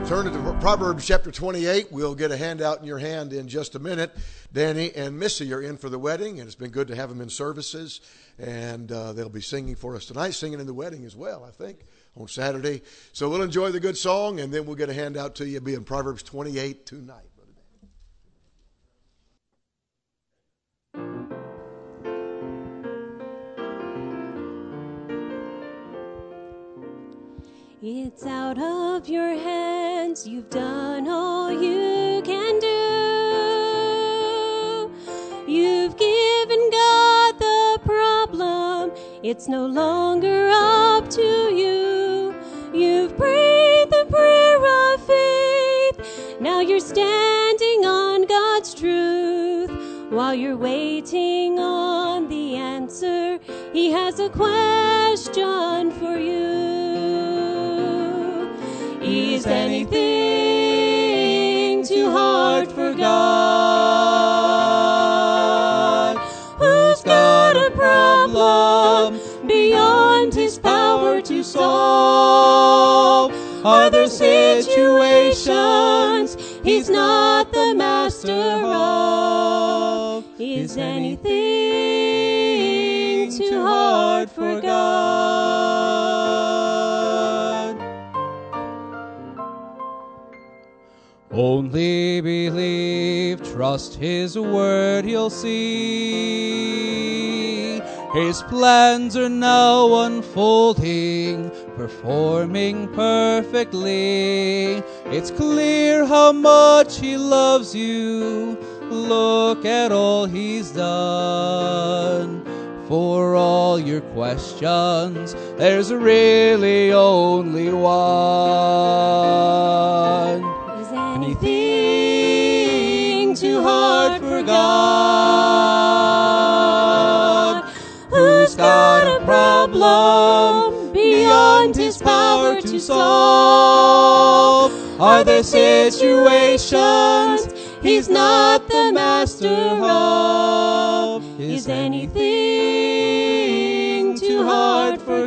Turn to Proverbs chapter 28. We'll get a handout in your hand in just a minute. Danny and Missy are in for the wedding, and it's been good to have them in services. And they'll be singing for us tonight, singing in the wedding as well, I think, on Saturday. So we'll enjoy the good song, and then we'll get a handout to you. It'll be in Proverbs 28 tonight. It's out of your hands, you've done all you can do. You've given God the problem, it's no longer up to you. You've prayed the prayer of faith, now you're standing on God's truth. While you're waiting on the answer, He has a question for you. Is anything too hard for God? Who's got a problem beyond His power to solve? Are there situations He's not the master of? Is anything too hard for God? Only believe, trust His word, you'll see. His plans are now unfolding, performing perfectly. It's clear how much He loves you. Look at all He's done. For all your questions, there's really only one. Anything too hard for God? Who's got a problem beyond His power to solve? Are there situations He's not the master of? Is anything too hard for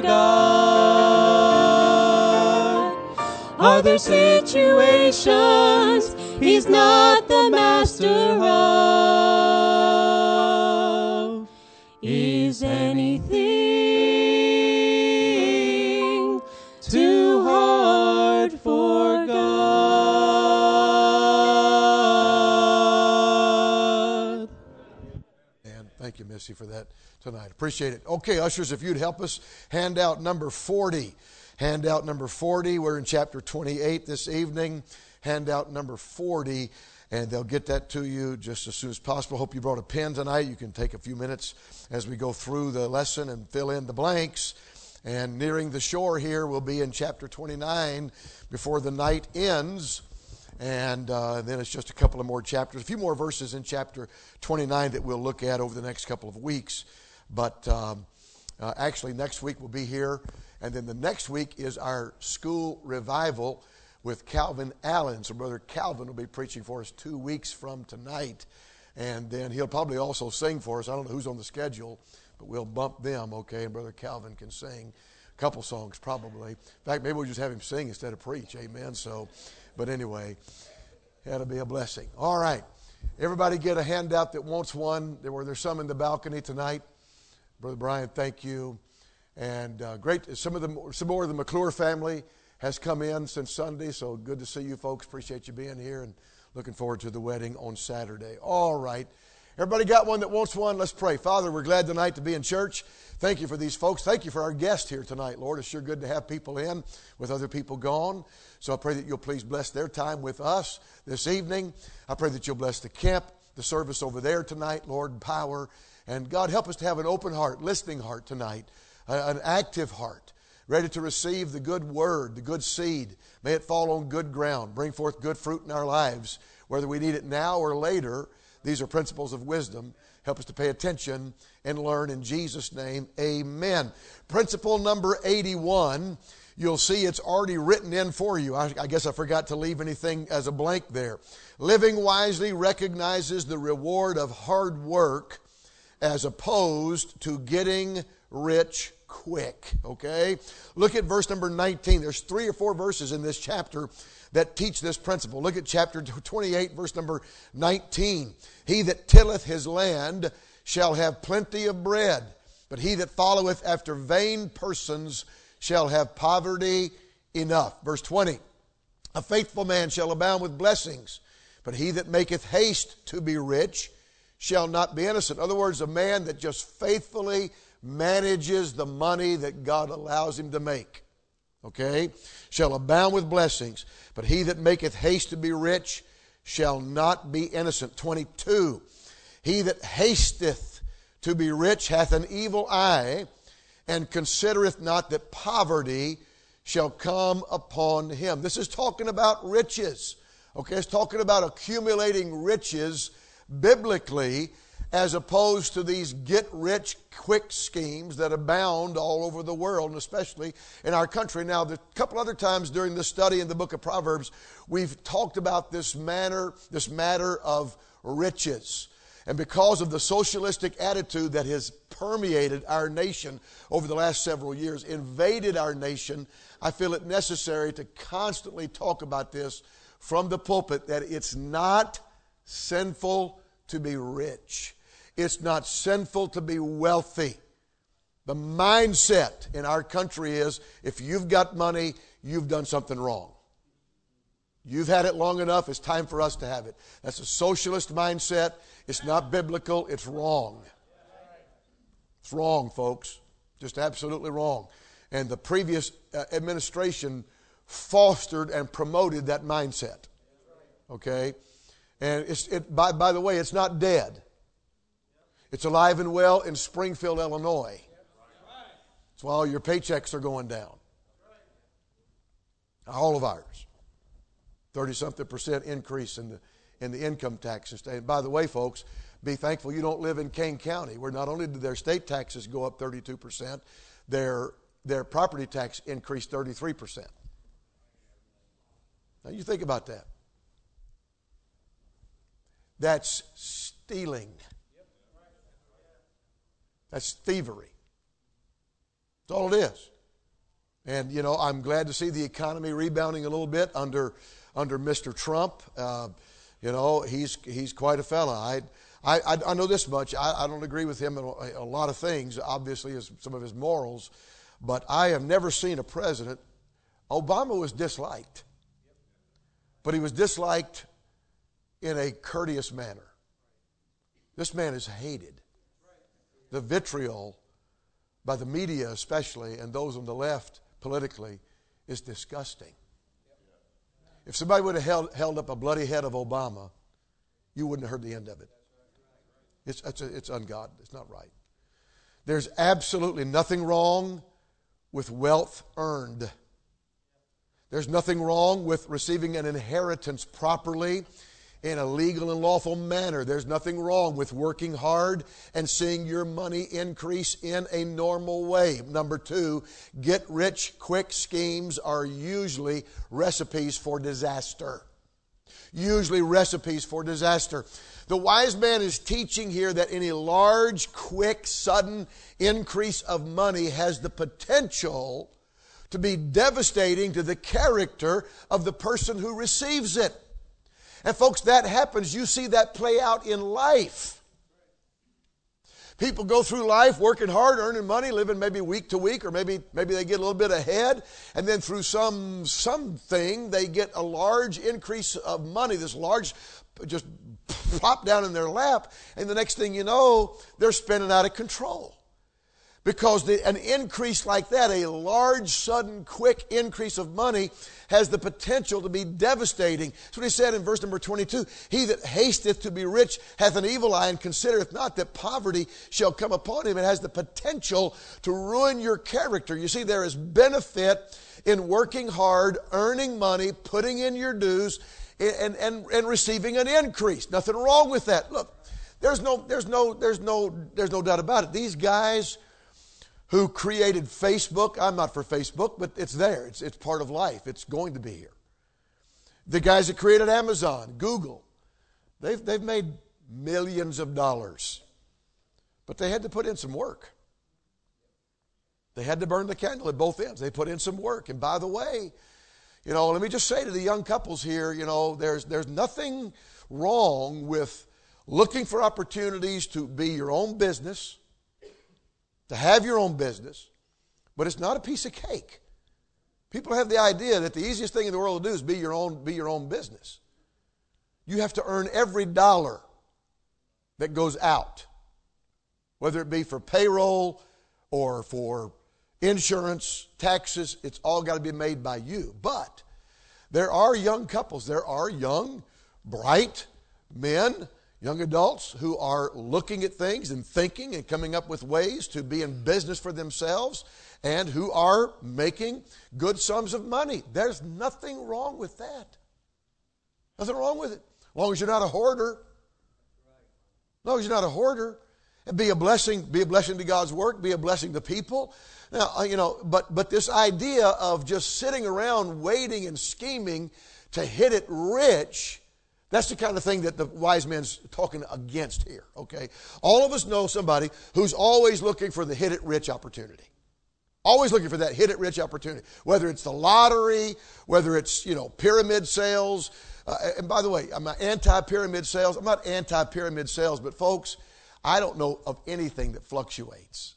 God? Are there situations He's not the master of? Is anything too hard for God? And thank you, Missy, for that tonight. Appreciate it. Okay, ushers, if you'd help us, handout number 40. Handout number 40. We're in chapter 28 this evening. Handout number 40, and they'll get that to you just as soon as possible. Hope you brought a pen tonight. You can take a few minutes as we go through the lesson and fill in the blanks. And nearing the shore here, we'll be in chapter 29 before the night ends. And then it's just a couple of more chapters, a few more verses in chapter 29 that we'll look at over the next couple of weeks. But actually, next week we'll be here. And then the next week is our school revival with Calvin Allen. So Brother Calvin will be preaching for us 2 weeks from tonight. And then he'll probably also sing for us. I don't know who's on the schedule, but we'll bump them, okay? And Brother Calvin can sing a couple songs probably. In fact, maybe we'll just have him sing instead of preach, amen? So, but anyway, that'll be a blessing. All right. Everybody get a handout that wants one. There's some in the balcony tonight. Brother Brian, thank you. And great, some more of the McClure family has come in since Sunday, so good to see you folks. Appreciate you being here and looking forward to the wedding on Saturday. All right. Everybody got one that wants one? Let's pray. Father, we're glad tonight to be in church. Thank you for these folks. Thank you for our guests here tonight, Lord. It's sure good to have people in with other people gone. So I pray that you'll please bless their time with us this evening. I pray that you'll bless the camp, the service over there tonight, Lord, in power. And God, help us to have an open heart, listening heart tonight, an active heart, ready to receive the good word, the good seed. May it fall on good ground, bring forth good fruit in our lives, whether we need it now or later. These are principles of wisdom. Help us to pay attention and learn in Jesus' name. Amen. Principle number 81. You'll see it's already written in for you. I guess I forgot to leave anything as a blank there. Living wisely recognizes the reward of hard work as opposed to getting rich quick. Okay? Look at verse number 19. There's 3 or 4 verses in this chapter that teach this principle. Look at chapter 28, verse number 19. He that tilleth his land shall have plenty of bread, but he that followeth after vain persons shall have poverty enough. Verse 20. A faithful man shall abound with blessings, but he that maketh haste to be rich shall not be innocent. In other words, a man that just faithfully manages the money that God allows him to make, okay, shall abound with blessings, but he that maketh haste to be rich shall not be innocent. 22. He that hasteth to be rich hath an evil eye, and considereth not that poverty shall come upon him. This is talking about riches. Okay, it's talking about accumulating riches biblically, as opposed to these get-rich-quick schemes that abound all over the world, and especially in our country. Now, a couple other times during this study in the book of Proverbs, we've talked about this matter of riches. And because of the socialistic attitude that has permeated our nation over the last several years, invaded our nation, I feel it necessary to constantly talk about this from the pulpit, that it's not sinful to be rich. It's not sinful to be wealthy. The mindset in our country is, if you've got money, you've done something wrong. You've had it long enough, it's time for us to have it. That's a socialist mindset. It's not biblical, it's wrong. It's wrong, folks. Just absolutely wrong. And the previous administration fostered and promoted that mindset. Okay? And by the way, it's not dead. It's alive and well in Springfield, Illinois. That's why all your paychecks are going down. All of ours. 30-something% increase in the income taxes. And by the way, folks, be thankful you don't live in Kane County, where not only did their state taxes go up 32%, their property tax increased 33%. Now you think about that. That's stealing. That's thievery. That's all it is. And, you know, I'm glad to see the economy rebounding a little bit under Mr. Trump. You know, he's quite a fella. I know this much. I don't agree with him in a lot of things, obviously, some of his morals. But I have never seen a president. Obama was disliked. But he was disliked in a courteous manner. This man is hated. The vitriol by the media especially, and those on the left politically, is disgusting. If somebody would have held up a bloody head of Obama, you wouldn't have heard the end of it. It's ungodly. It's not right. There's absolutely nothing wrong with wealth earned. There's nothing wrong with receiving an inheritance properly in a legal and lawful manner. There's nothing wrong with working hard and seeing your money increase in a normal way. Number 2, get-rich-quick schemes are usually recipes for disaster. Usually recipes for disaster. The wise man is teaching here that any large, quick, sudden increase of money has the potential to be devastating to the character of the person who receives it. And folks, that happens. You see that play out in life. People go through life working hard, earning money, living maybe week to week, or maybe they get a little bit ahead, and then through something they get a large increase of money, this large just plop down in their lap, and the next thing you know, they're spending out of control. Because an increase like that, a large, sudden, quick increase of money, has the potential to be devastating. That's what he said in verse number 22. He that hasteth to be rich hath an evil eye, and considereth not that poverty shall come upon him. It has the potential to ruin your character. You see, there is benefit in working hard, earning money, putting in your dues, and receiving an increase. Nothing wrong with that. Look, there's no doubt about it. These guys who created Facebook, I'm not for Facebook, but it's there. It's part of life. It's going to be here. The guys that created Amazon, Google, they've made millions of dollars. But they had to put in some work. They had to burn the candle at both ends. They put in some work. And by the way, let me just say to the young couples here, there's nothing wrong with looking for opportunities to be your own business, to have your own business, but it's not a piece of cake. People have the idea that the easiest thing in the world to do is be your own business. You have to earn every dollar that goes out, whether it be for payroll or for insurance, taxes. It's all got to be made by you. But there are young couples, there are young, bright men, young adults who are looking at things and thinking and coming up with ways to be in business for themselves and who are making good sums of money. There's nothing wrong with that. Nothing wrong with it. As long as you're not a hoarder. As long as you're not a hoarder. And be a blessing to God's work, be a blessing to people. Now, but this idea of just sitting around waiting and scheming to hit it rich, that's the kind of thing that the wise man's talking against here, okay? All of us know somebody who's always looking for the hit it rich opportunity. Always looking for that hit it rich opportunity. Whether it's the lottery, whether it's, pyramid sales. And by the way, I'm not anti-pyramid sales. I'm not anti-pyramid sales, but folks, I don't know of anything that fluctuates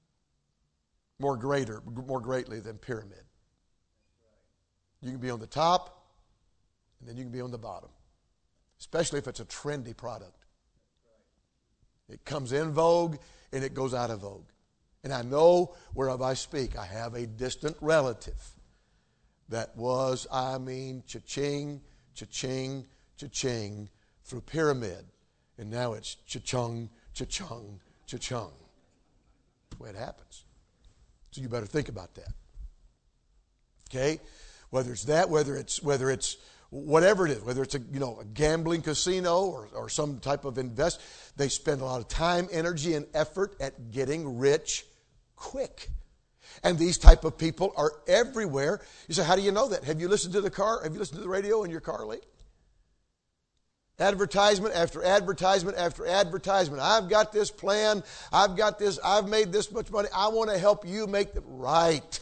more greatly than pyramid. You can be on the top, and then you can be on the bottom. Especially if it's a trendy product. It comes in vogue, and it goes out of vogue. And I know whereof I speak. I have a distant relative that was, cha-ching, cha-ching, cha-ching through pyramid. And now it's cha-chung, cha-chung, cha-chung. That's the way it happens. So you better think about that. Okay? Whether it's that, whether it's whatever it is, whether it's a gambling casino or some type of invest, they spend a lot of time, energy, and effort at getting rich quick. And these type of people are everywhere. You say, how do you know that? Have you listened to the radio in your car lately? Advertisement after advertisement after advertisement. I've got this plan. I've made this much money. I want to help you make it right.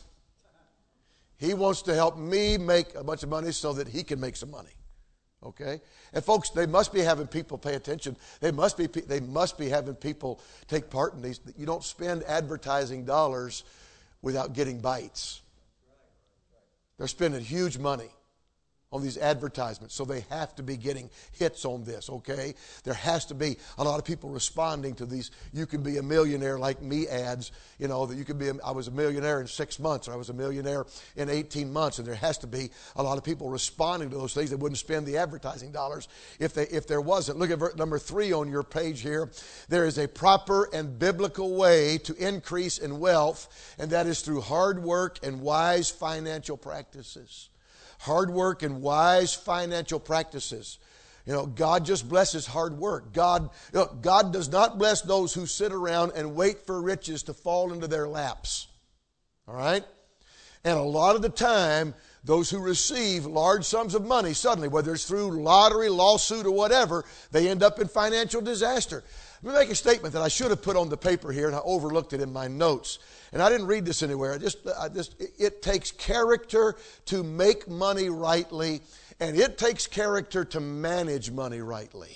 He wants to help me make a bunch of money so that he can make some money. Okay? And folks, they must be having people pay attention. They must be having people take part in these. You don't spend advertising dollars without getting bites. They're spending huge money on these advertisements, so they have to be getting hits on this, okay? There has to be a lot of people responding to these "you can be a millionaire like me" ads, that you can be, I was a millionaire in 6 months, or I was a millionaire in 18 months, and there has to be a lot of people responding to those things. They wouldn't spend the advertising dollars if there wasn't. Look at verse number 3 on your page here. There is a proper and biblical way to increase in wealth, and that is through hard work and wise financial practices. Hard work and wise financial practices. God just blesses hard work. God does not bless those who sit around and wait for riches to fall into their laps. All right? And a lot of the time, those who receive large sums of money suddenly, whether it's through lottery, lawsuit, or whatever, they end up in financial disaster. Let me make a statement that I should have put on the paper here, and I overlooked it in my notes. And I didn't read this anywhere. It takes character to make money rightly, and it takes character to manage money rightly.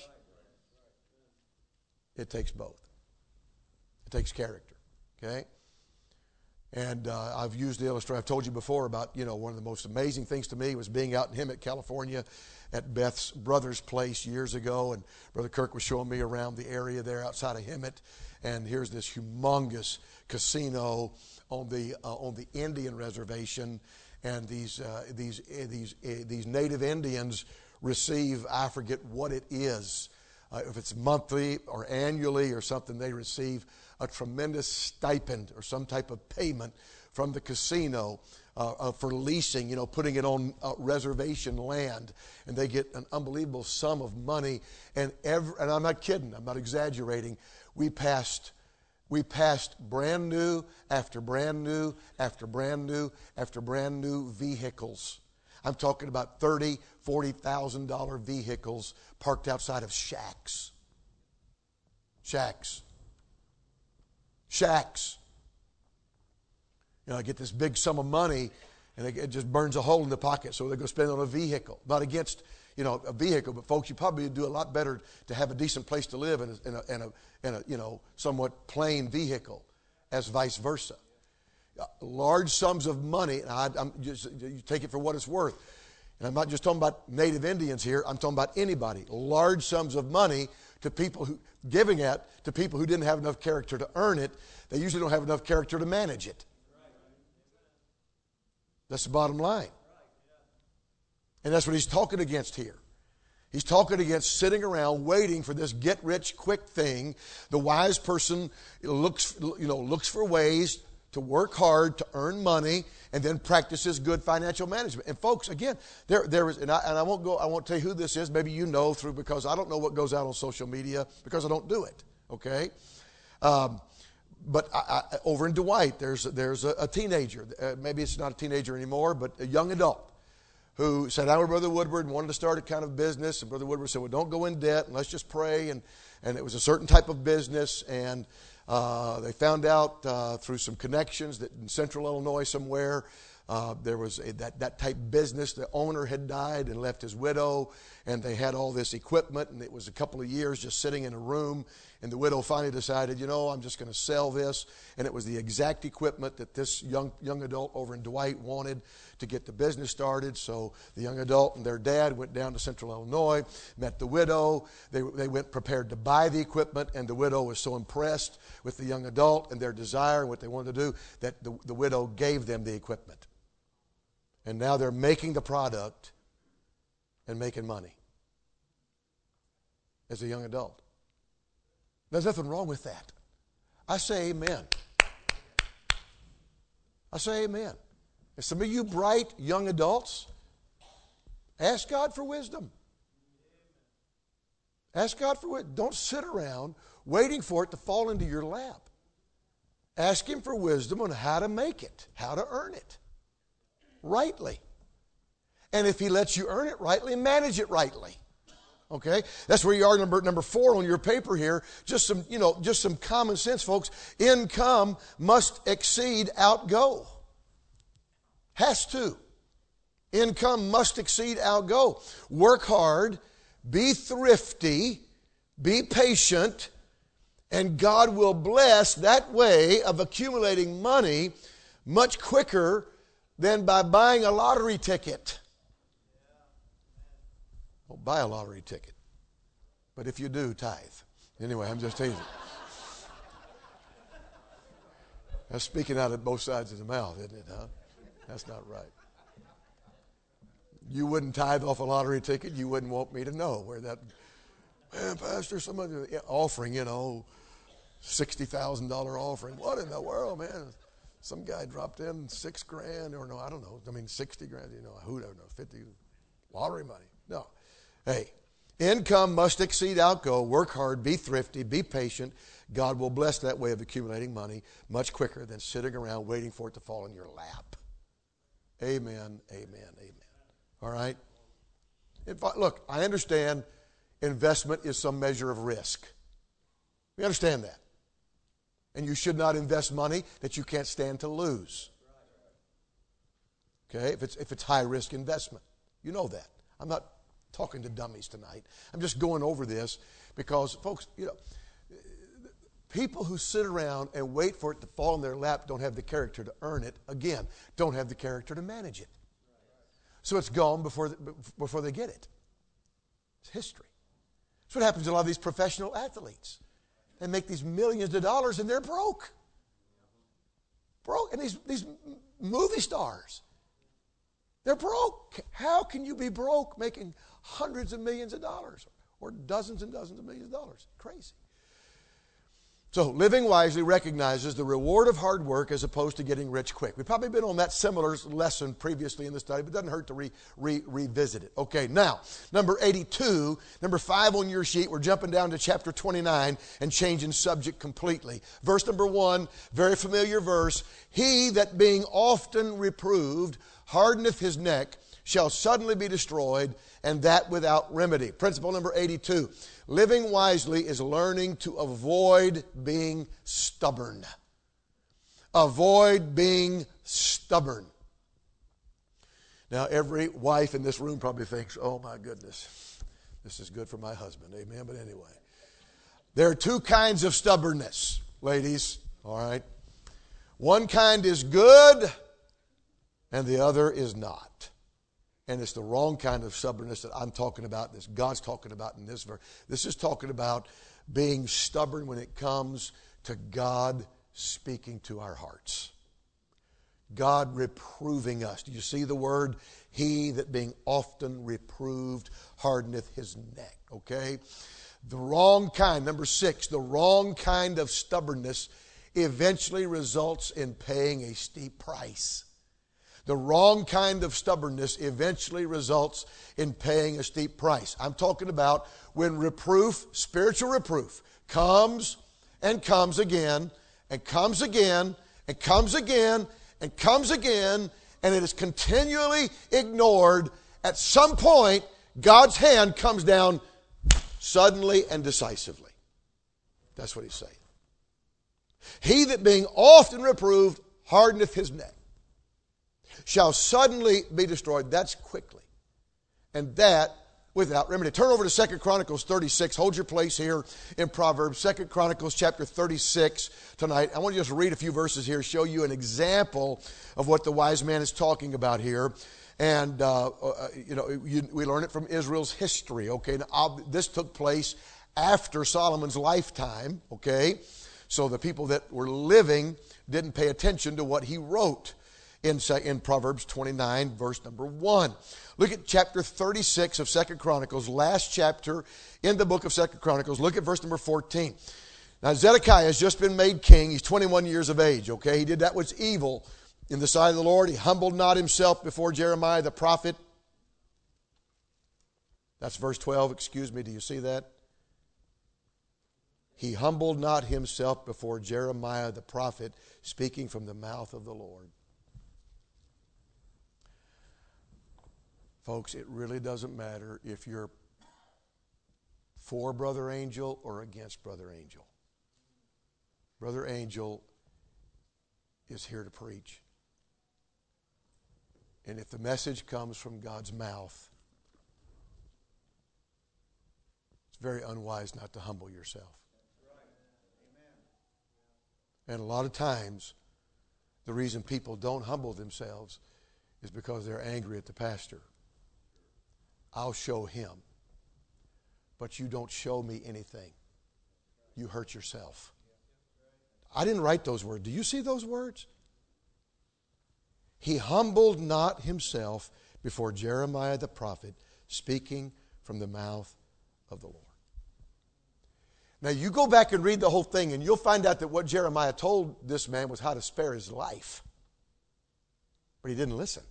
It takes both. It takes character. Okay? And I've used the illustration. I've told you before about, one of the most amazing things to me was being out in Hemet, California, at Beth's brother's place years ago. And Brother Kirk was showing me around the area there outside of Hemet. And here's this humongous casino on the Indian reservation. And these native Indians receive, I forget what it is, if it's monthly or annually or something, they receive a tremendous stipend or some type of payment from the casino for leasing, putting it on reservation land. And they get an unbelievable sum of money. And I'm not kidding, I'm not exaggerating. We passed brand new after brand new after brand new after brand new vehicles. I'm talking about $30,000, $40,000 vehicles parked outside of shacks. Shacks. get this big sum of money, and it just burns a hole in the pocket, so they go spend it on a vehicle. Not against, a vehicle, but folks, you probably do a lot better to have a decent place to live in a somewhat plain vehicle, as vice versa. Large sums of money, and you take it for what it's worth. And I'm not just talking about native Indians here. I'm talking about anybody. Large sums of money to people to people who didn't have enough character to earn it. They usually don't have enough character to manage it. That's the bottom line. And that's what he's talking against here. He's talking against sitting around waiting for this get-rich-quick thing. The wise person looks for ways to work hard to earn money, and then practices good financial management. And folks, again, there is, and I won't tell you who this is. Maybe because I don't know what goes out on social media because I don't do it. Okay, but over in Dwight, there's a teenager. Maybe it's not a teenager anymore, but a young adult who sat down with Brother Woodward and wanted to start a kind of business. And Brother Woodward said, "Well, don't go in debt, and let's just pray." And it was a certain type of business, and they found out through some connections that in central Illinois somewhere, there was that type business. The owner had died and left his widow, and they had all this equipment, and it was a couple of years just sitting in a room. And the widow finally decided, I'm just going to sell this. And it was the exact equipment that this young adult over in Dwight wanted to get the business started. So the young adult and their dad went down to central Illinois, met the widow. They went prepared to buy the equipment, and the widow was so impressed with the young adult and their desire and what they wanted to do that the widow gave them the equipment. And now they're making the product and making money as a young adult. There's nothing wrong with that. I say amen. I say amen. And some of you bright young adults, ask God for wisdom. Ask God for wisdom. Don't sit around waiting for it to fall into your lap. Ask Him for wisdom on how to make it, how to earn it rightly. And if He lets you earn it rightly, manage it rightly. Okay, that's where you are. Number 4 on your paper here. Just some common sense, folks. Income must exceed outgo. Has to. Income must exceed outgo. Work hard, be thrifty, be patient, and God will bless that way of accumulating money much quicker than by buying a lottery ticket. Don't buy a lottery ticket. But if you do, tithe. Anyway, I'm just teasing. That's speaking out of both sides of the mouth, isn't it, huh? That's not right. You wouldn't tithe off a lottery ticket. You wouldn't want me to know where that, man, Pastor, somebody offering, $60,000 offering. What in the world, man? Some guy dropped in $6,000, or no, I don't know. I mean, 60 grand, who don't know, 50, lottery money. No. Hey, income must exceed outgo. Work hard, be thrifty, be patient. God will bless that way of accumulating money much quicker than sitting around waiting for it to fall in your lap. Amen, amen, amen. All right? Look, I understand investment is some measure of risk. We understand that. And you should not invest money that you can't stand to lose. Okay? If it's high-risk investment. You know that. I'm not talking to dummies tonight. I'm just going over this because, folks, people who sit around and wait for it to fall in their lap don't have the character to earn it. Again, don't have the character to manage it. So it's gone before they get it. It's history. That's what happens to a lot of these professional athletes. They make these millions of dollars and they're broke. Broke. And these movie stars, they're broke. How can you be broke making hundreds of millions of dollars or dozens and dozens of millions of dollars? Crazy. So living wisely recognizes the reward of hard work as opposed to getting rich quick. We've probably been on that similar lesson previously in the study, but it doesn't hurt to revisit it. Okay, now, number 82, number 5 on your sheet, we're jumping down to chapter 29 and changing subject completely. Verse number 1, very familiar verse. He that being often reproved hardeneth his neck shall suddenly be destroyed, and that without remedy. Principle number 82. Living wisely is learning to avoid being stubborn. avoid being stubborn. Now, every wife in this room probably thinks, oh my goodness, this is good for my husband. Amen. But anyway, there are two kinds of stubbornness, ladies. All right. One kind is good and the other is not. And it's the wrong kind of stubbornness that I'm talking about, that God's talking about in this verse. This is talking about being stubborn when it comes to God speaking to our hearts. God reproving us. Do you see the word? He that being often reproved hardeneth his neck. Okay? The wrong kind, number 6, the wrong kind of stubbornness eventually results in paying a steep price. The wrong kind of stubbornness eventually results in paying a steep price. I'm talking about when reproof, spiritual reproof, comes and comes again, and comes again, and comes again, and comes again, and it is continually ignored. At some point, God's hand comes down suddenly and decisively. That's what he's saying. He that being often reproved hardeneth his neck shall suddenly be destroyed. That's quickly. And that without remedy. Turn over to 2 Chronicles 36. Hold your place here in Proverbs. 2 Chronicles chapter 36 tonight. I want to just read a few verses here, show you an example of what the wise man is talking about here. And, we learn it from Israel's history, okay? Now, this took place after Solomon's lifetime, okay? So the people that were living didn't pay attention to what he wrote in Proverbs 29, verse number 1. Look at chapter 36 of 2 Chronicles, last chapter in the book of 2 Chronicles. Look at verse number 14. Now, Zedekiah has just been made king. He's 21 years of age, okay? He did that which was evil in the sight of the Lord. He humbled not himself before Jeremiah the prophet. That's verse 12, excuse me. Do you see that? He humbled not himself before Jeremiah the prophet, speaking from the mouth of the Lord. Folks, it really doesn't matter if you're for Brother Angel or against Brother Angel. Brother Angel is here to preach. And if the message comes from God's mouth, it's very unwise not to humble yourself. And a lot of times, the reason people don't humble themselves is because they're angry at the pastor. I'll show him, but you don't show me anything. You hurt yourself. I didn't write those words. Do you see those words? He humbled not himself before Jeremiah the prophet, speaking from the mouth of the Lord. Now you go back and read the whole thing and you'll find out that what Jeremiah told this man was how to spare his life. But he didn't listen.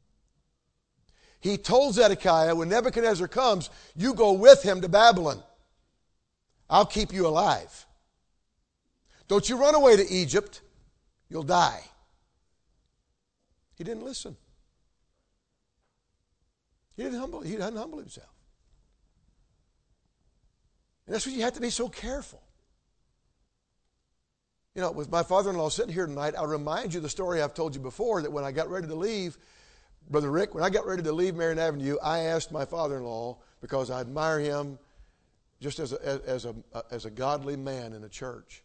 He told Zedekiah, when Nebuchadnezzar comes, you go with him to Babylon. I'll keep you alive. Don't you run away to Egypt. You'll die. He didn't listen. He didn't humble himself. And that's why you have to be so careful. You know, with my father-in-law sitting here tonight, I'll remind you the story I've told you before, that when I got ready to leave, Brother Rick, when I got ready to leave Marion Avenue, I asked my father-in-law, because I admire him just as a godly man in the church.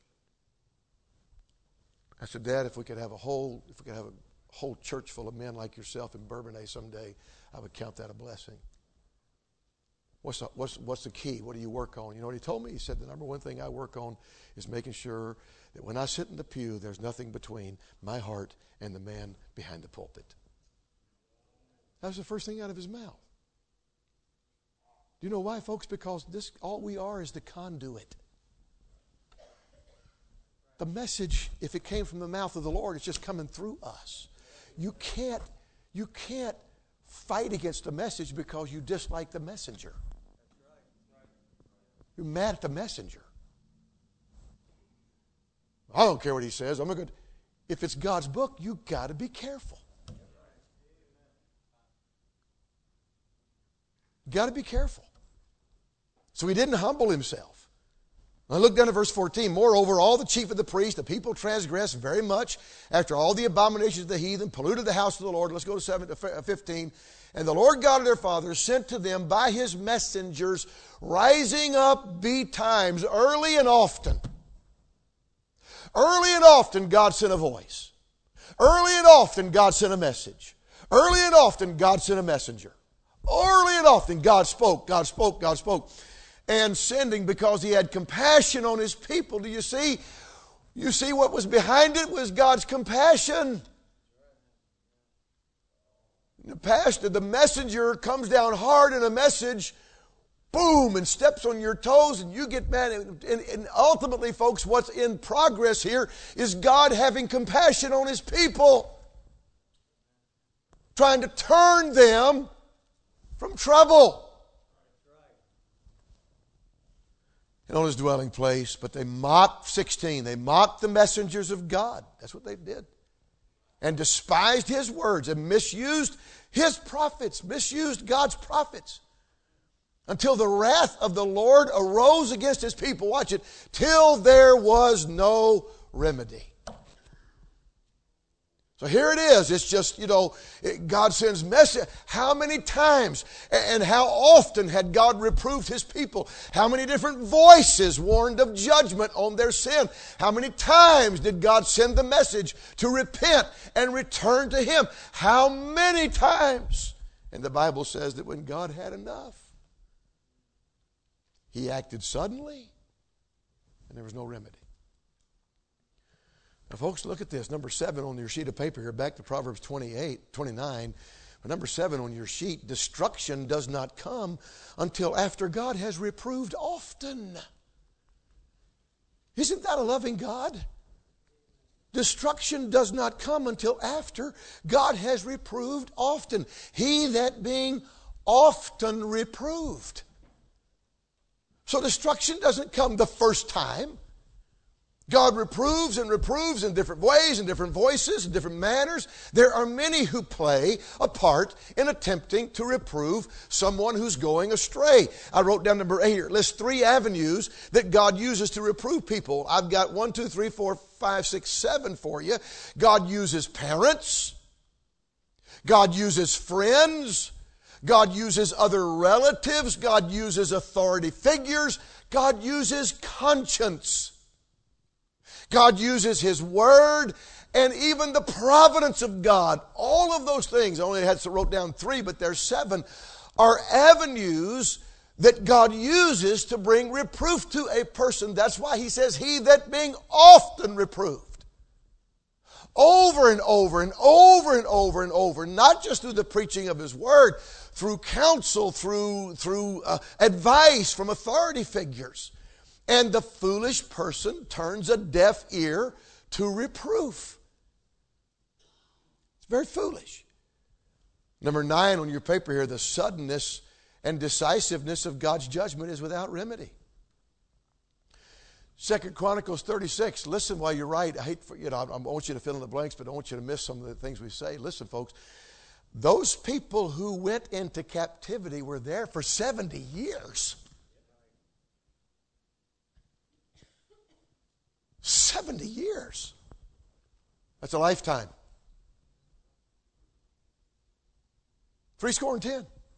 I said, Dad, if we could have a whole church full of men like yourself in Bourbonnais someday, I would count that a blessing. What's the key? What do you work on? You know what he told me? He said, the number one thing I work on is making sure that when I sit in the pew, there's nothing between my heart and the man behind the pulpit. That was the first thing out of his mouth. Do you know why, folks? Because all we are is the conduit. The message, if it came from the mouth of the Lord, it's just coming through us. You can't fight against the message because you dislike the messenger. You're mad at the messenger. I don't care what he says. If it's God's book, you've got to be careful. Got to be careful. So he didn't humble himself. Now look down at verse 14. Moreover, all the chief of the priests, the people transgressed very much after all the abominations of the heathen, polluted the house of the Lord. Let's go to 15. And the Lord God of their fathers sent to them by his messengers, rising up betimes, early and often. Early and often God sent a voice. Early and often God sent a message. Early and often God sent a messenger. Early and often God spoke, God spoke, God spoke. And sending because he had compassion on his people. Do you see? You see what was behind it was God's compassion. The messenger comes down hard in a message, boom, and steps on your toes, and you get mad. And ultimately, folks, what's in progress here is God having compassion on his people, trying to turn them from trouble. And on his dwelling place, but they mocked, 16, they mocked the messengers of God. That's what they did. And despised his words and misused his prophets, misused God's prophets. Until the wrath of the Lord arose against his people. Watch it. Till there was no remedy. So here it is. It's just, God sends message. How many times and how often had God reproved his people? How many different voices warned of judgment on their sin? How many times did God send the message to repent and return to him? How many times? And the Bible says that when God had enough, he acted suddenly and there was no remedy. Now, folks, look at this. Number 7 on your sheet of paper here, back to Proverbs 29. But number 7 on your sheet, destruction does not come until after God has reproved often. Isn't that a loving God? Destruction does not come until after God has reproved often. He that being often reproved. So destruction doesn't come the first time. God reproves and reproves in different ways, in different voices, in different manners. There are many who play a part in attempting to reprove someone who's going astray. I wrote down number 8 here. It lists 3 avenues that God uses to reprove people. I've got 1, 2, 3, 4, 5, 6, 7 for you. God uses parents. God uses friends. God uses other relatives. God uses authority figures. God uses conscience. God uses his word and even the providence of God. All of those things, I only wrote down 3, but there's 7, are avenues that God uses to bring reproof to a person. That's why he says, he that being often reproved. Over and over and over and over and over, not just through the preaching of his word, through counsel, through advice from authority figures. And the foolish person turns a deaf ear to reproof. It's very foolish. Number 9 on your paper here, the suddenness and decisiveness of God's judgment is without remedy. 2 Chronicles 36. Listen while you write. I want you to fill in the blanks, but I don't want you to miss some of the things we say. Listen, folks. Those people who went into captivity were there for 70 years. 70 years. That's a lifetime. 70.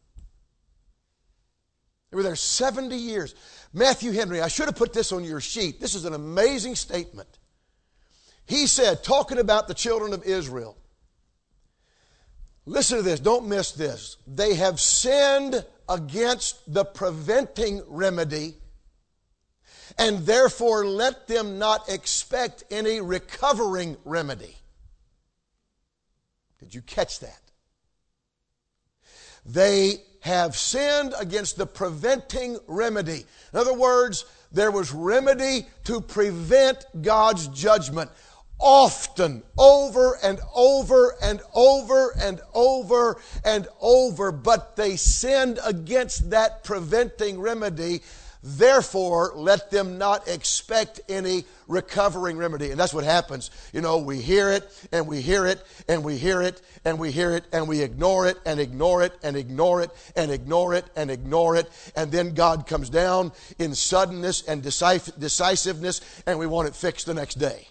They were there 70 years. Matthew Henry, I should have put this on your sheet. This is an amazing statement. He said, talking about the children of Israel, listen to this, don't miss this. They have sinned against the preventing remedy, and therefore let them not expect any recovering remedy. Did you catch that? They have sinned against the preventing remedy. In other words, there was remedy to prevent God's judgment. Often, over and over and over and over and over, but they sinned against that preventing remedy. Therefore, let them not expect any recovering remedy. And that's what happens. You know, we hear it, and we hear it, and we hear it, and we hear it, and we ignore it, and ignore it, and ignore it, and ignore it, and ignore it. And then God comes down in suddenness and decisiveness, and we want it fixed the next day.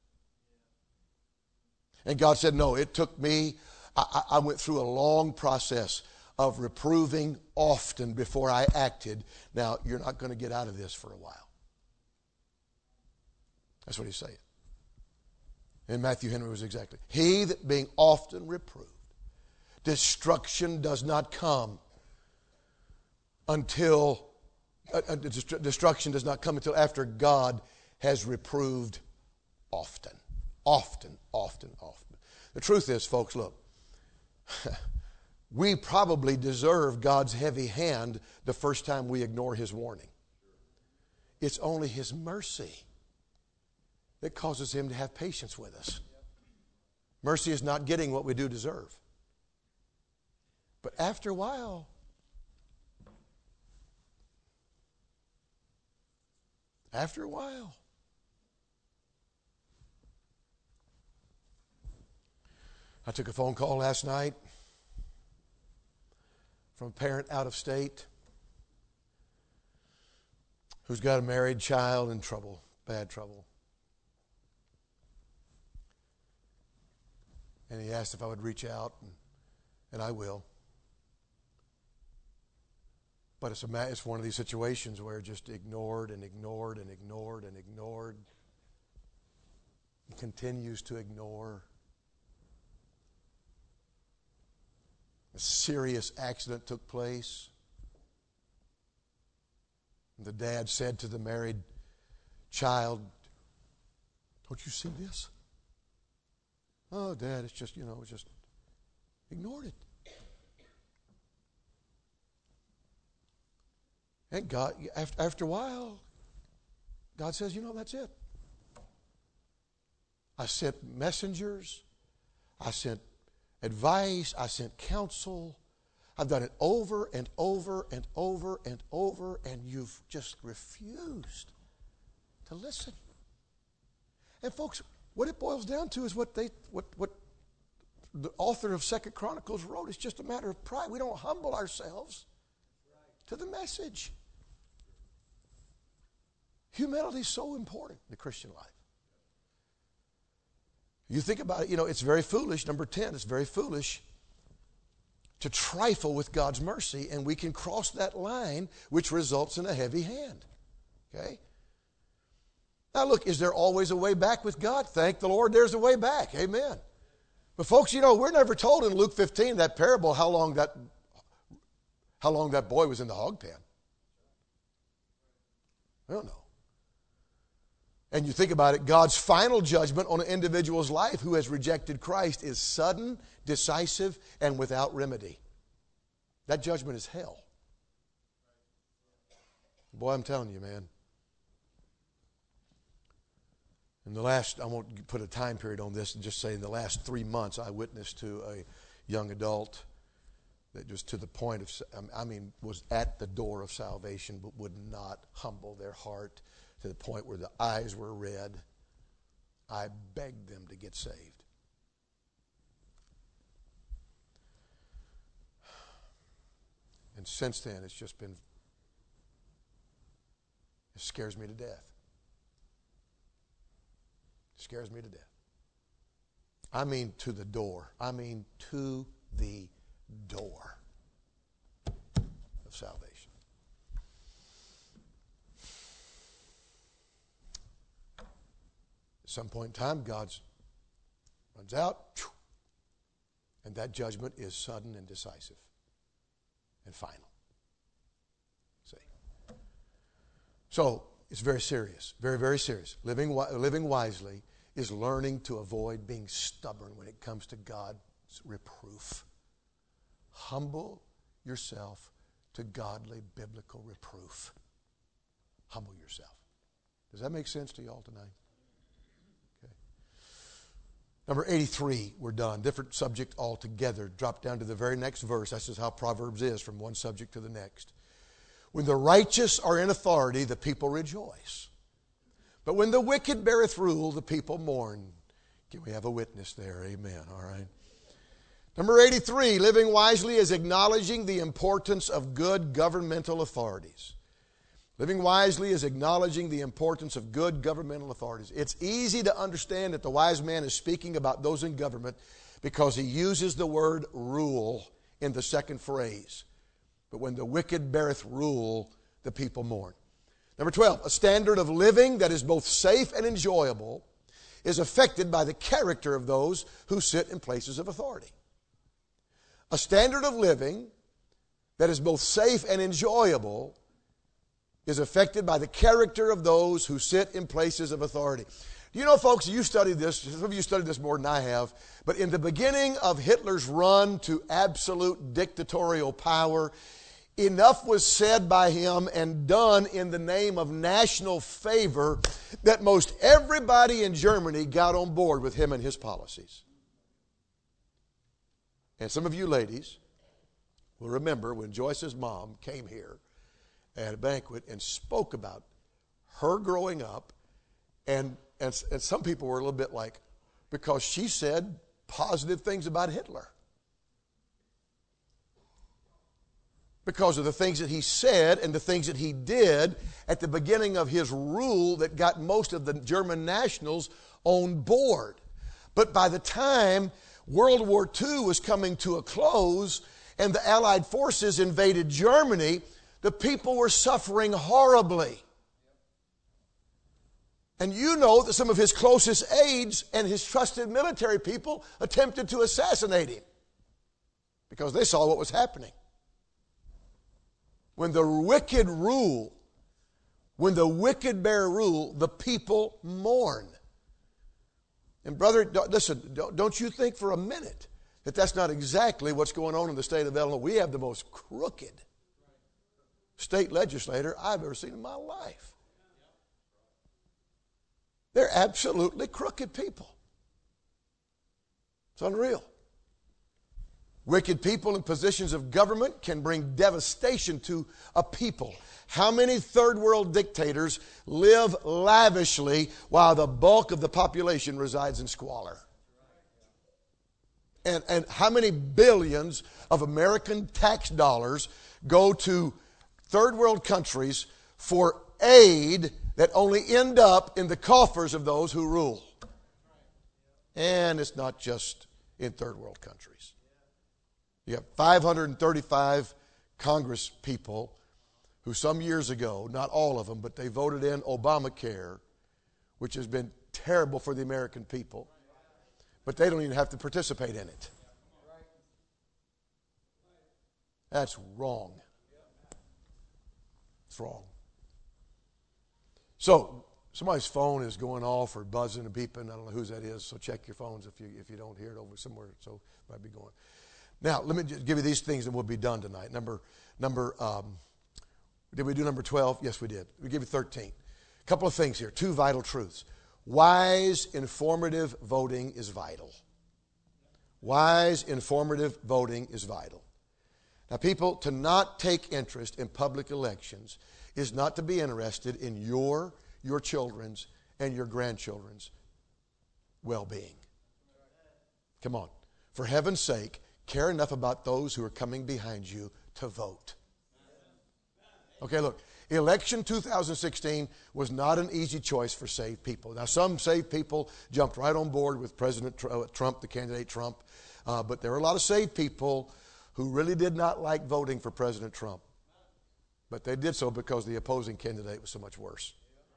And God said, no, it took me, I went through a long process of reproving often before I acted. Now, you're not going to get out of this for a while. That's what he's saying. And Matthew Henry was exactly. He that being often reproved, destruction does not come until, destruction does not come until after God has reproved often. Often, often, often. The truth is, folks, look, we probably deserve God's heavy hand the first time we ignore His warning. It's only His mercy that causes Him to have patience with us. Mercy is not getting what we do deserve. But after a while, I took a phone call last night from a parent out of state who's got a married child in trouble, bad trouble. And he asked if I would reach out, and I will. But it's one of these situations where just ignored and ignored and ignored and ignored. He continues to ignore. A serious accident took place. The dad said to the married child, "Don't you see this?" "Oh, Dad, it's just ignored it." And God, after a while, God says, that's it. I sent messengers. I sent advice. I sent counsel. I've done it over and over and over and over, and you've just refused to listen. And folks, what it boils down to is what the author of 2 Chronicles wrote. It's just a matter of pride. We don't humble ourselves to the message. Humility is so important in the Christian life. You think about it, it's very foolish. Number 10, it's very foolish to trifle with God's mercy, and we can cross that line, which results in a heavy hand. Okay? Now look, is there always a way back with God? Thank the Lord there's a way back. Amen. But folks, we're never told in Luke 15, that parable, how long that boy was in the hog pen. I don't know. And you think about it, God's final judgment on an individual's life who has rejected Christ is sudden, decisive, and without remedy. That judgment is hell. Boy, I'm telling you, man. I won't put a time period on this and just say in the last 3 months I witnessed to a young adult that just to the point of, was at the door of salvation but would not humble their heart to the point where the eyes were red. I begged them to get saved. And since then, it scares me to death. It scares me to death. I mean to the door. I mean to the door of salvation. At some point in time, God runs out, and that judgment is sudden and decisive and final. See? So, it's very serious. Very, very serious. Living wisely is learning to avoid being stubborn when it comes to God's reproof. Humble yourself to godly, biblical reproof. Humble yourself. Does that make sense to y'all tonight? Number 83, we're done. Different subject altogether. Drop down to the very next verse. That's just how Proverbs is, from one subject to the next. When the righteous are in authority, the people rejoice. But when the wicked beareth rule, the people mourn. Can we have a witness there? Amen. All right. Number 83, living wisely is acknowledging the importance of good governmental authorities. Living wisely is acknowledging the importance of good governmental authorities. It's easy to understand that the wise man is speaking about those in government because he uses the word rule in the second phrase. But when the wicked beareth rule, the people mourn. Number 12, a standard of living that is both safe and enjoyable is affected by the character of those who sit in places of authority. A standard of living that is both safe and enjoyable is affected by the character of those who sit in places of authority. You know, folks, you studied this, some of you studied this more than I have, but in the beginning of Hitler's run to absolute dictatorial power, enough was said by him and done in the name of national favor that most everybody in Germany got on board with him and his policies. And some of you ladies will remember when Joyce's mom came here at a banquet and spoke about her growing up, and some people were a little bit like, because she said positive things about Hitler. Because of the things that he said and the things that he did at the beginning of his rule that got most of the German nationals on board. But by the time World War II was coming to a close and the Allied forces invaded Germany, the people were suffering horribly. And you know that some of his closest aides and his trusted military people attempted to assassinate him because they saw what was happening. When the wicked rule, when the wicked bear rule, the people mourn. And brother, listen, don't you think for a minute that that's not exactly what's going on in the state of Illinois. We have the most crooked state legislator I've ever seen in my life. They're absolutely crooked people. It's unreal. Wicked people in positions of government can bring devastation to a people. How many third world dictators live lavishly while the bulk of the population resides in squalor? And how many billions of American tax dollars go to third world countries for aid that only end up in the coffers of those who rule? And it's not just in third world countries. You have 535 Congress people who some years ago, not all of them, but they voted in Obamacare, which has been terrible for the American people, but they don't even have to participate in it. That's wrong. It's wrong. So, somebody's phone is going off or buzzing and beeping. I don't know whose that is, so check your phones if you don't hear it over somewhere. So, it might be going. Now, let me just give you these things and we'll be done tonight. Did we do number 12? Yes, we did. We give you 13. A couple of things here. Two vital truths. Wise, informative voting is vital. Wise, informative voting is vital. Now, people, to not take interest in public elections is not to be interested in your children's, and your grandchildren's well-being. Come on. For heaven's sake, care enough about those who are coming behind you to vote. Okay, look, election 2016 was not an easy choice for saved people. Now, some saved people jumped right on board with President Trump, the candidate Trump, but there were a lot of saved people who really did not like voting for President Trump. But they did so because the opposing candidate was so much worse.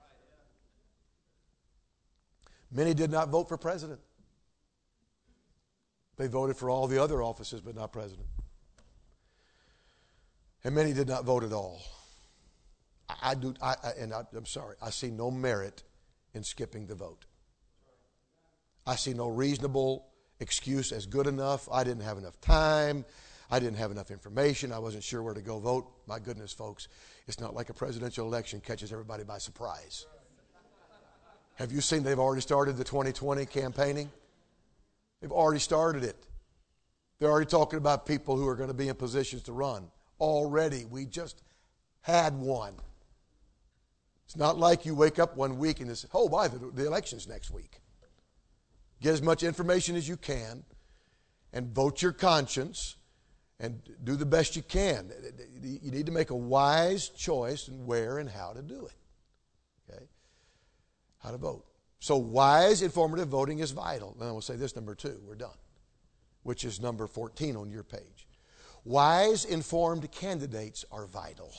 Many did not vote for president. They voted for all the other offices, but not president. And many did not vote at all. I'm sorry, I see no merit in skipping the vote. I see no reasonable excuse as good enough. I didn't have enough time. I didn't have enough information. I wasn't sure where to go vote. My goodness, folks, it's not like a presidential election catches everybody by surprise. Have you seen they've already started the 2020 campaigning? They've already started it. They're already talking about people who are going to be in positions to run. Already, we just had one. It's not like you wake up one week and say, oh, by the election's next week. Get as much information as you can and vote your conscience and do the best you can. You need to make a wise choice in where and how to do it. Okay? How to vote. So wise, informative voting is vital. Then we'll say this, number 2. We're done. Which is number 14 on your page. Wise, informed candidates are vital.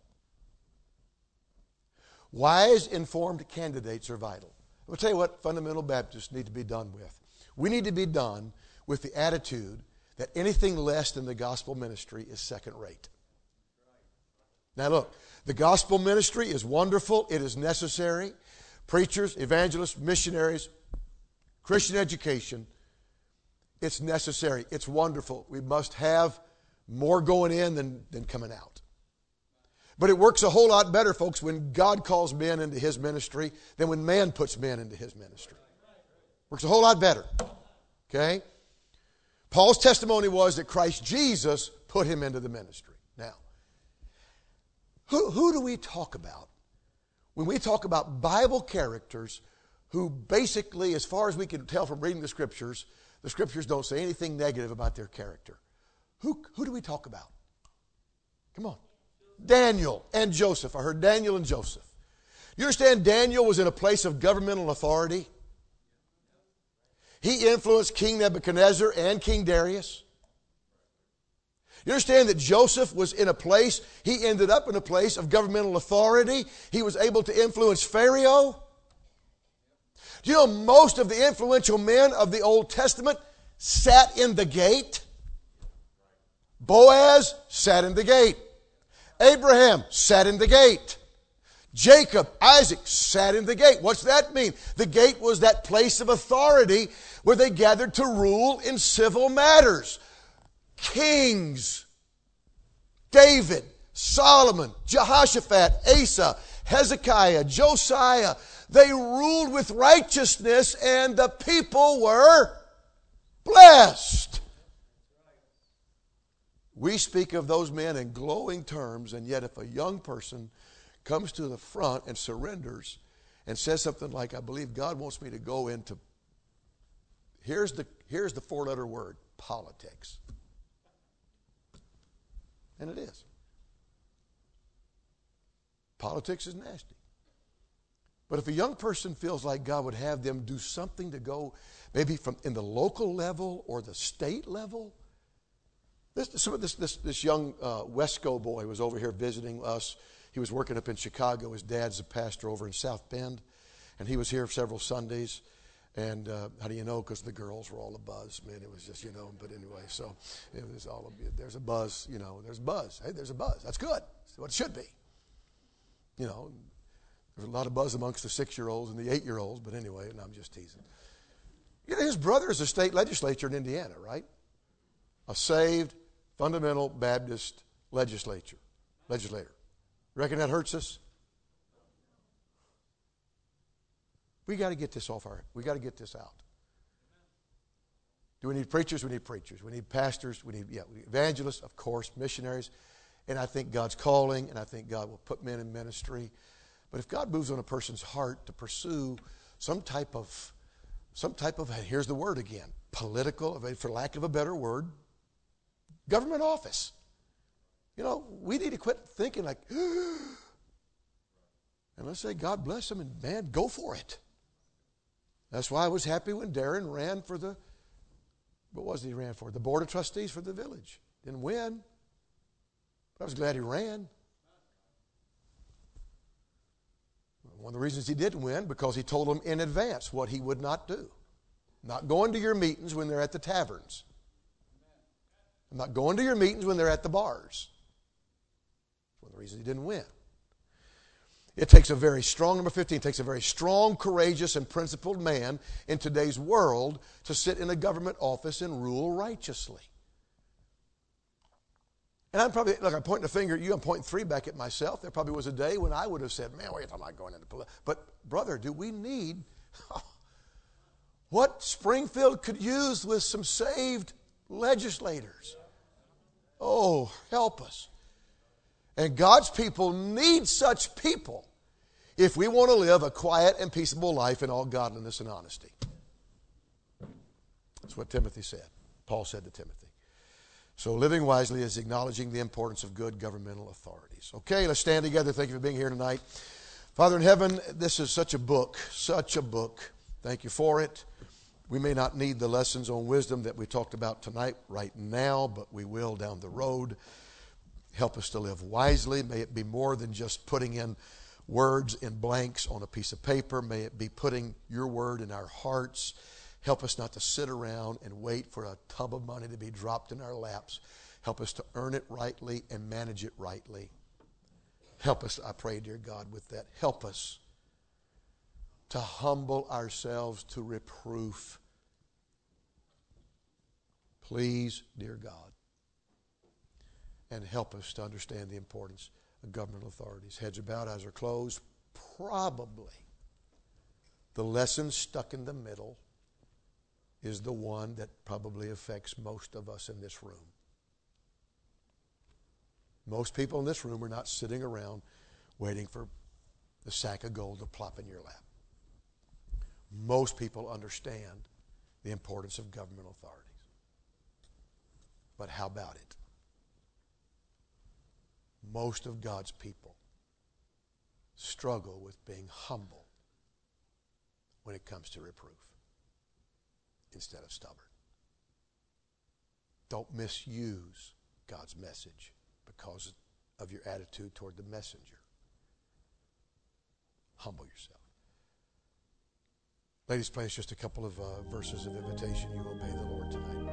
Wise, informed candidates are vital. I'll tell you what fundamental Baptists need to be done with. We need to be done with the attitude that anything less than the gospel ministry is second rate. Now look, the gospel ministry is wonderful. It is necessary. Preachers, evangelists, missionaries, Christian education, it's necessary. It's wonderful. We must have more going in than coming out. But it works a whole lot better, folks, when God calls men into His ministry than when man puts men into His ministry. Works a whole lot better. Okay? Paul's testimony was that Christ Jesus put him into the ministry. Now, who do we talk about when we talk about Bible characters who basically, as far as we can tell from reading the Scriptures don't say anything negative about their character? Who do we talk about? Come on. Daniel and Joseph. I heard Daniel and Joseph. You understand Daniel was in a place of governmental authority? He influenced King Nebuchadnezzar and King Darius. You understand that Joseph was in a place, he ended up in a place of governmental authority. He was able to influence Pharaoh. Do you know most of the influential men of the Old Testament sat in the gate? Boaz sat in the gate. Abraham sat in the gate. Jacob, Isaac sat in the gate. What's that mean? The gate was that place of authority where they gathered to rule in civil matters. Kings, David, Solomon, Jehoshaphat, Asa, Hezekiah, Josiah, they ruled with righteousness and the people were blessed. We speak of those men in glowing terms, and yet if a young person comes to the front and surrenders and says something like, I believe God wants me to go into, here's the 4-letter word, politics. And it is. Politics is nasty. But if a young person feels like God would have them do something to go, maybe from in the local level or the state level. This young Wesco boy was over here visiting us. He was working up in Chicago. His dad's a pastor over in South Bend. And he was here several Sundays. And how do you know? Because the girls were all abuzz. Man, it was just, but anyway, so it was all, there's a buzz, there's a buzz. Hey, there's a buzz. That's good. That's what it should be. There's a lot of buzz amongst the 6-year-olds and the 8-year-olds, but anyway, and I'm just teasing. His brother is a state legislature in Indiana, right? A saved, fundamental Baptist legislator. Reckon that hurts us? We got to get this we got to get this out. Do we need preachers? We need preachers. We need pastors. We need evangelists, of course, missionaries. And I think God's calling, and I think God will put men in ministry. But if God moves on a person's heart to pursue some type of, here's the word again, political, for lack of a better word, government office. We need to quit thinking like, and let's say God bless him, and man, go for it. That's why I was happy when Darren ran for what was it he ran for? The Board of Trustees for the village. Didn't win. But I was glad he ran. One of the reasons he didn't win, because he told them in advance what he would not do. Not going to your meetings when they're at the taverns. I'm not going to your meetings when they're at the bars. That's one of the reasons he didn't win. It takes a very strong, number 15, it takes a very strong, courageous, and principled man in today's world to sit in a government office and rule righteously. And I'm probably, I'm pointing a finger at you, I'm pointing 3 back at myself. There probably was a day when I would have said, man, wait, I'm not going into politics. But, brother, do we need what Springfield could use with some saved legislators? Oh, help us. And God's people need such people if we want to live a quiet and peaceable life in all godliness and honesty. That's what Timothy said. Paul said to Timothy. So living wisely is acknowledging the importance of good governmental authorities. Okay, let's stand together. Thank you for being here tonight. Father in heaven, this is such a book, such a book. Thank you for it. We may not need the lessons on wisdom that we talked about tonight right now, but we will down the road. Help us to live wisely. May it be more than just putting in words in blanks on a piece of paper. May it be putting your word in our hearts. Help us not to sit around and wait for a tub of money to be dropped in our laps. Help us to earn it rightly and manage it rightly. Help us, I pray, dear God, with that. Help us to humble ourselves to reproof. Please, dear God, and help us to understand the importance of governmental authorities. Heads are bowed, eyes are closed. Probably the lesson stuck in the middle is the one that probably affects most of us in this room. Most people in this room are not sitting around waiting for the sack of gold to plop in your lap. Most people understand the importance of governmental authorities. But how about it? Most of God's people struggle with being humble when it comes to reproof instead of stubborn. Don't misuse God's message because of your attitude toward the messenger. Humble yourself. Ladies, play us just a couple of verses of invitation. You obey the Lord tonight.